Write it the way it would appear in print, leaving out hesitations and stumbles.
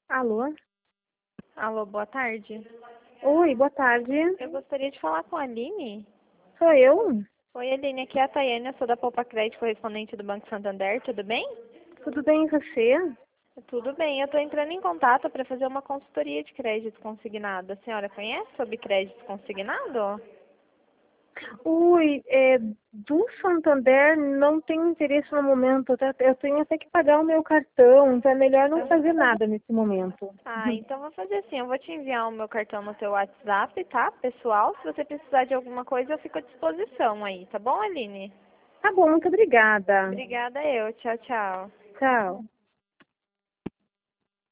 Alô? Alô, boa tarde. Oi, boa tarde. Eu gostaria de falar com a Aline. Sou eu? Oi, Aline, aqui é a Tayane, eu sou da Poupa Crédito, correspondente do Banco Santander, tudo bem? Tudo bem e você? Tudo bem, eu estou entrando em contato para fazer uma consultoria de crédito consignado. A senhora conhece sobre crédito consignado? Oi, do Santander não tenho interesse no momento, tá? Eu tenho até que pagar o meu cartão, então é melhor não fazer nada nesse momento. Ah, então vou fazer assim, eu vou te enviar o meu cartão no teu WhatsApp, tá, pessoal? Se você precisar de alguma coisa, eu fico à disposição aí, tá bom, Aline? Tá bom, muito obrigada. Obrigada eu, tchau, tchau. Tchau.